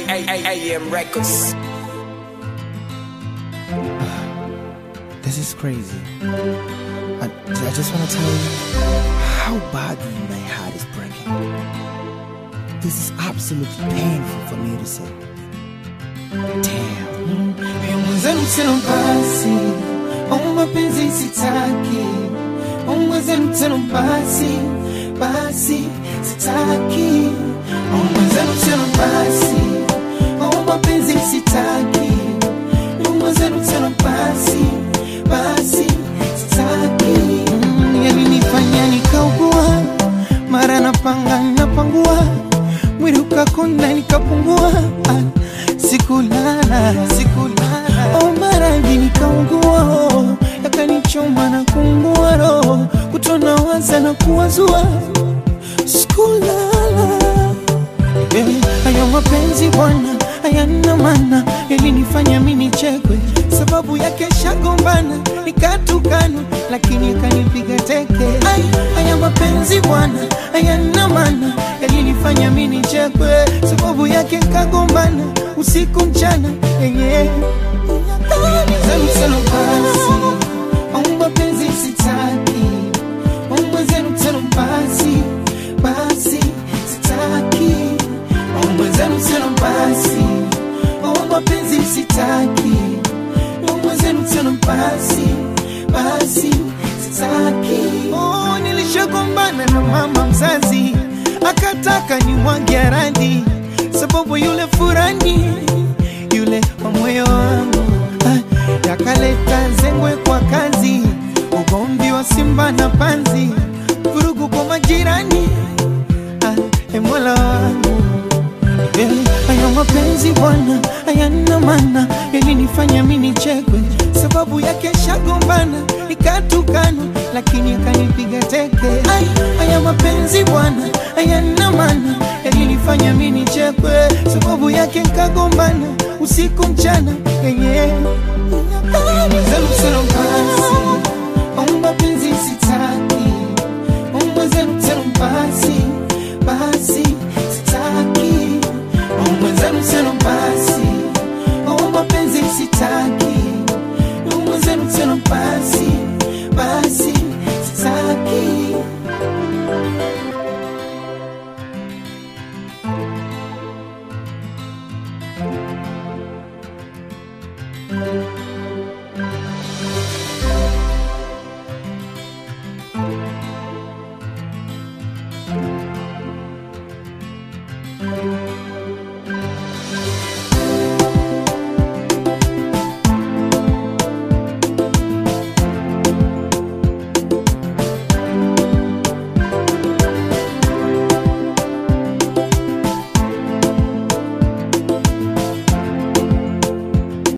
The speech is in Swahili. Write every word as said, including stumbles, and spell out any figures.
A M Records. This is crazy. I, I just want to tell you how badly my heart is breaking. This is absolutely painful for me to say. Damn. Mwenzenu tena basi, mapenzi sitaki. Mwenzenu tena basi, basi sitaki. Mwenzenu tena basi, mapenzi sitaki. Mwenzenu tena basi, basi sitaki. Yalinifanya nikaugua, mara napanga napangua, mwili ukakonda nikapungua. Sikulala, sikulala. Oh, maradhi nikaungua, yakanichoma na kuungua roho, kutona waza na kuwazua. Sikulala. Yeah, haya mapenzi bwana, hayana maana, yalinifanya mimi nichekwe. Sababu yake shagombana, nikatukana, lakini akanipiga teke. Ay, haya mapenzi bwana, hayana maana, yalinifanya mimi nichekwe. Sababu yake kagombana, usiku mchana, yenye Mwenzenu basi, mapenzi sitaki. Mwenzenu tena basi, basi sitaki. Mwenzenu tena basi, mapenzi sitaki. Mwenzenu tena basi, basi sitaki. Oh, nilishagombana na mama mzazi, akataka nimwage radhi. Sababu yule furani, yule wa moyo wangu, ah, yakaleta zengwe kwa kazi, ugomvi wa simba na panzi, vurugu kwa majirani. Ah, Mola wangu, yeah. Haya mapenzi bwana, hayana maana, yalinifanya mimi nichekwe. Sababu yake shagombana, nikatukana, lakini akanipiga teke. Ay, haya mapenzi bwana, hayana maana, yalinifanya mimi nichekwe. Sababu yake nikagombana, usiku mchana,